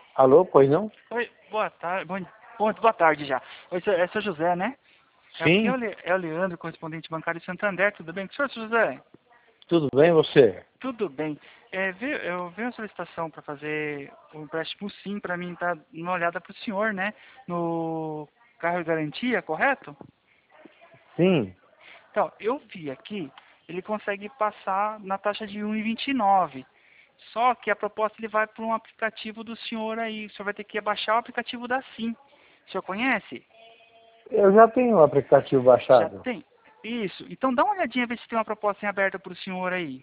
Alô, pois não? Oi, boa tarde. Boa tarde já. Oi, é seu José, né? Aqui Sim, é o Leandro, correspondente bancário de Santander. Tudo bem com o senhor, seu José? tudo bem você? Tudo bem. Eu vi uma solicitação para fazer um empréstimo sim, para mim dar uma olhada para o senhor, né? No carro de garantia, correto? Sim, Então, eu vi aqui, ele consegue passar na taxa de 1,29. Só que a proposta ele vai para um aplicativo do senhor aí. O senhor vai ter que baixar o aplicativo da Sim. O senhor conhece? eu já tenho o aplicativo Já baixado. tem? Isso. Então dá uma olhadinha, ver se tem uma proposta em aberta para o senhor aí.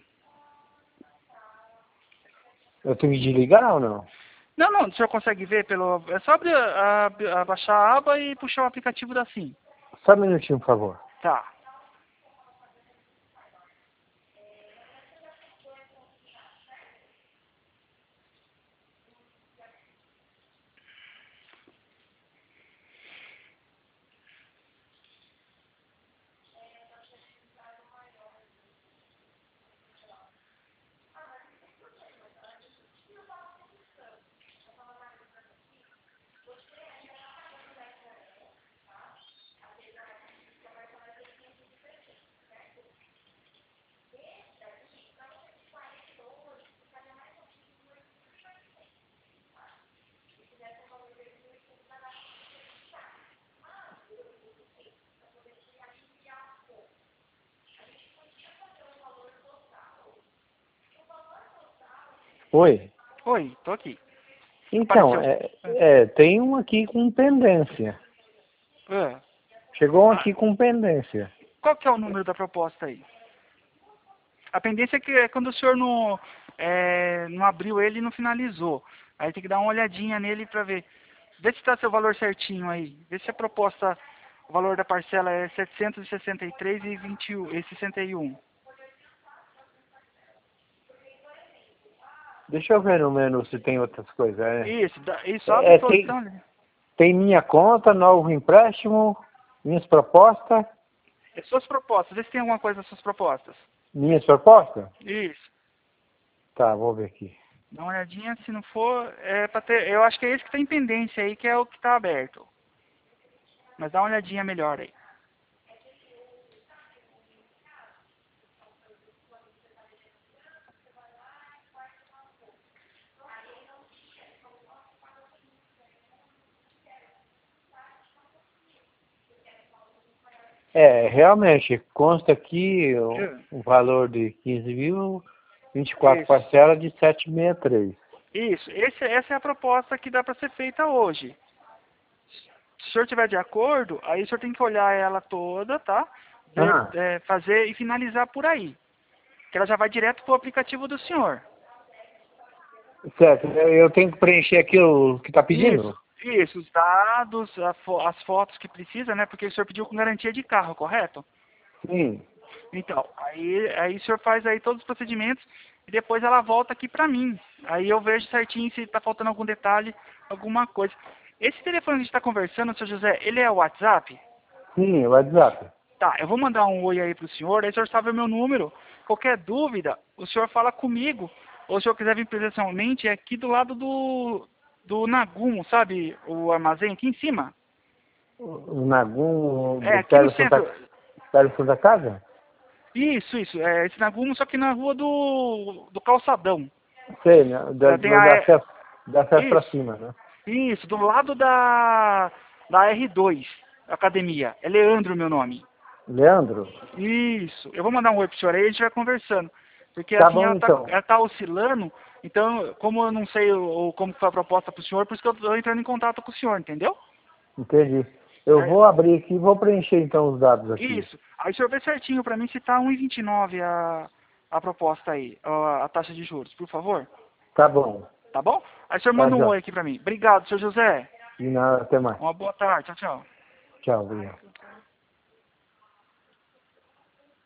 Eu tenho que desligar ou não? Não, não, o senhor consegue ver pelo... É só abrir baixar a aba e puxar o aplicativo da Sim. Só um minutinho, por favor. Tá. Oi? Oi, tô aqui. Então, Apareceu. tem um aqui com pendência. Ah, Chegou um ah, aqui com pendência. qual que é o número da proposta aí? A pendência é que é quando o senhor não abriu ele e não finalizou. Aí tem que dar uma olhadinha nele para ver. Vê se está seu valor certinho aí. Vê se a proposta, o valor da parcela é 763,61. Deixa eu ver no menu se tem outras coisas. Isso, abre todos, Tem, então. Né? tem minha conta, novo empréstimo, minhas propostas. É suas propostas, vê se tem alguma coisa nas suas propostas. Minhas propostas? Isso. Tá, vou ver aqui. Dá uma olhadinha, se não for, é para ter. Eu acho que é esse que está em pendência aí, que é o que está aberto. Mas dá uma olhadinha melhor aí. Realmente, consta aqui Hum. o valor de 15 mil, 24 Isso. parcelas de 763. Isso, essa é a proposta que dá para ser feita hoje. Se o senhor estiver de acordo, aí o senhor tem que olhar ela toda, tá? Ver, Ah, fazer e finalizar por aí. Que ela já vai direto pro aplicativo do senhor. certo. Eu tenho que preencher aqui o que está Isso, pedindo? isso, os dados, as fotos que precisa, né? Porque o senhor pediu com garantia de carro, correto? Sim. Então, aí o senhor faz aí todos os procedimentos e depois ela volta aqui pra mim. Aí eu vejo certinho se tá faltando algum detalhe, alguma coisa. Esse telefone que a gente tá conversando, seu José, ele é o WhatsApp? Sim, o WhatsApp. Tá, eu vou mandar um oi aí pro senhor, aí o senhor sabe o meu número. Qualquer dúvida, o senhor fala comigo. Ou se o senhor quiser vir presencialmente, é aqui do lado do Nagumo, sabe? O armazém aqui em cima. O Nagum, É, aqui no centro. Perto da Santa Casa? Isso. É esse Nagumo, só que na rua do Calçadão. Sei, né? Tem a, Da acesso para isso, cima, né? isso, do lado da R2, academia. É Leandro meu nome. Leandro? Isso. Eu vou mandar um oi pro senhor aí, a gente vai conversando. Porque Tá assim, bom então. ela tá oscilando, então, como eu não sei como foi a proposta pro senhor, por isso que eu tô entrando em contato com o senhor, entendeu? Entendi. Eu É, vou abrir aqui e vou preencher então os dados aqui. isso. Aí o senhor vê certinho pra mim se tá 1,29 a proposta aí, a taxa de juros, por favor. Tá bom. Tá bom? Aí o senhor Tá, manda um Jó. oi aqui pra mim. Obrigado, senhor José. E nada, até mais. Uma boa tarde. Tchau, tchau. Tchau, obrigado.